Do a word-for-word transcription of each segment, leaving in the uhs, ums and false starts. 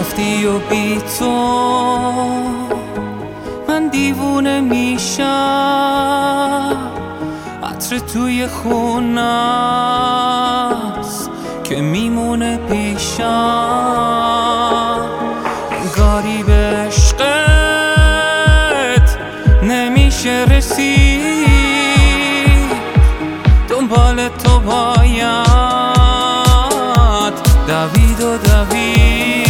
رفتی و بی تو من دیوونه میشم. عطر توی خونه است که میمونه پیشم. انگاری به عشقت نمیشه رسید، دنبال تو باید دوید و دوید.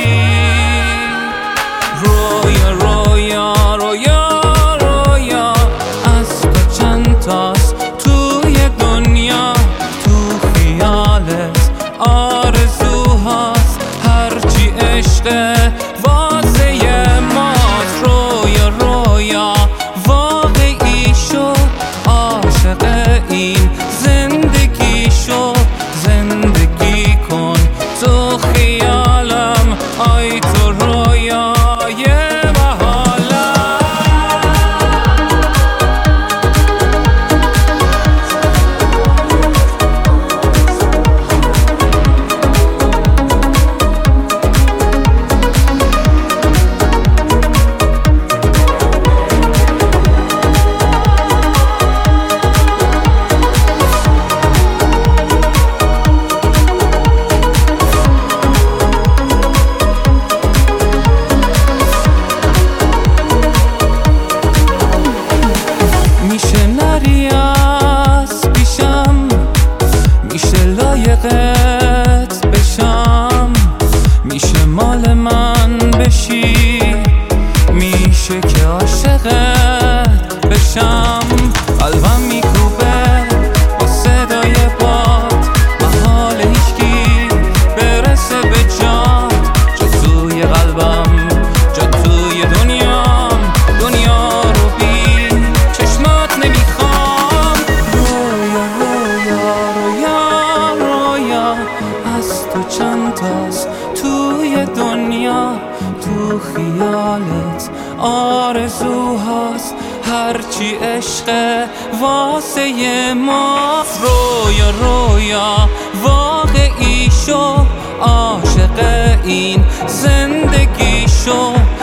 رویا رویا رویا رویا از تو چند تاست توی دنیا، تو خیالت آرزوهاست، هرچی عشقه واسه ماست. رویا رویا واقعی شو، عاشق این زندگی شو، زندگی کن تو خیالم، آی تو رویای محالم. میشه نری از پیشم، میشه لایقت بشم، میشه مال من بشی، میشه که عاشقت بشم. قلبم میکوبه با صدای باد، محال هیچکی برسه به جات. جا توی قلبم، جا توی دنیام، دنیا رو بی چشمات نمیخوام. رویا رویا رویا رویا از تو چند تاست توی دنیا، تو خیالت آرزوهاست، هرچی عشق واسه ما. رویا رویا واقعی شو، عاشق این زندگی شو،